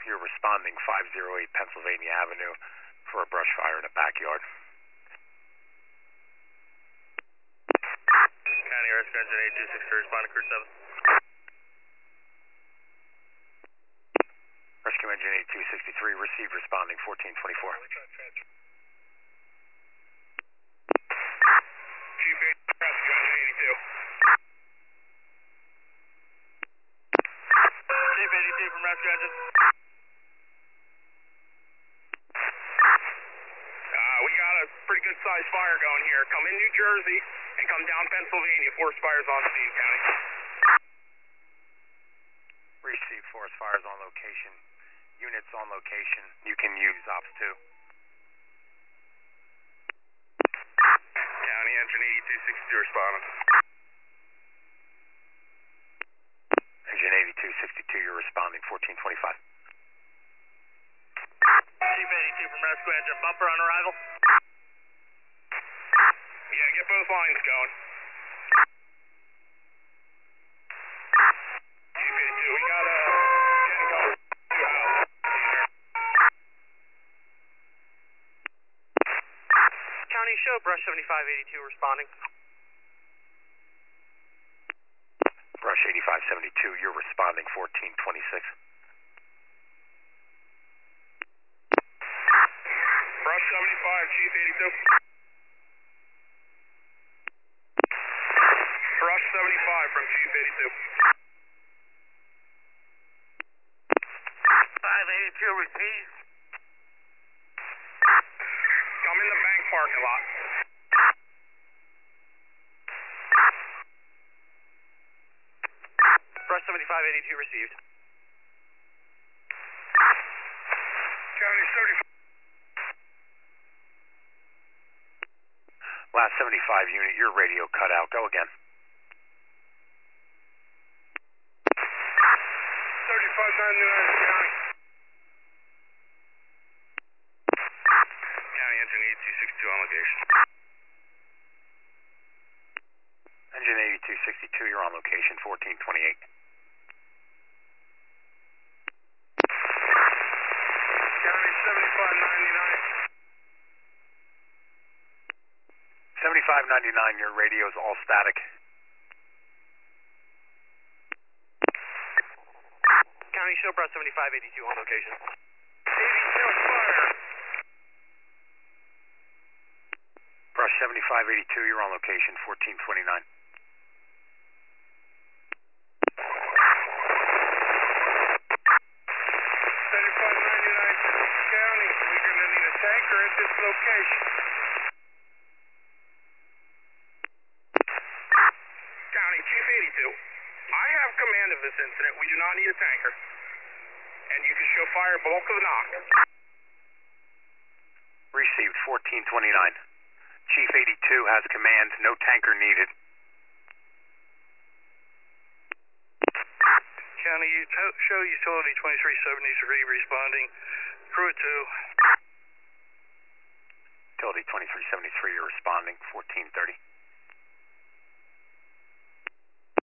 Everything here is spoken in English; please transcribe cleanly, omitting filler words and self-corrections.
You're responding 508 Pennsylvania Avenue for a brush fire in a backyard. County Rescue Engine 8263, responding crew 7. Rescue Engine 8263, received, responding 1424. Chief 8, Rescue Engine 82. Chief 82 from Rescue Engine. We got a pretty good sized fire going here. Come in New Jersey and come down Pennsylvania. Forest fires on scene, County. Received, forest fires on location. Units on location. You can use Ops 2. County Engine 8262 responding. Engine 8262, you're responding 1425. Chief 82 from Rescue Engine, bumper on arrival. Yeah, get both lines going. Chief 82, we got getting going. County show, brush 7582 responding. Brush 8572, you're responding 1426. Brush 75, Chief 82. Brush 75 from Chief 82. 582 received. Come in the bank parking lot. Brush 7582 received. County 75. Last 75 unit, your radio cut out. Go again. 3599 County. County Engine 8262 on location. Engine 8262, you're on location 1428. County 7599. 7599, your radio's all static. County show, brush 7582 on location. 82 fire. Brush 7582, you're on location 1429. 7599 County, we're going to need a tanker at this location. County, Chief 82, I have command of this incident. We do not need a tanker. And you can show fire bulk of the knock. Received 1429. Chief 82 has command, no tanker needed. County, show utility 2373 responding. Crew 2. Utility 2373, you're responding 1430.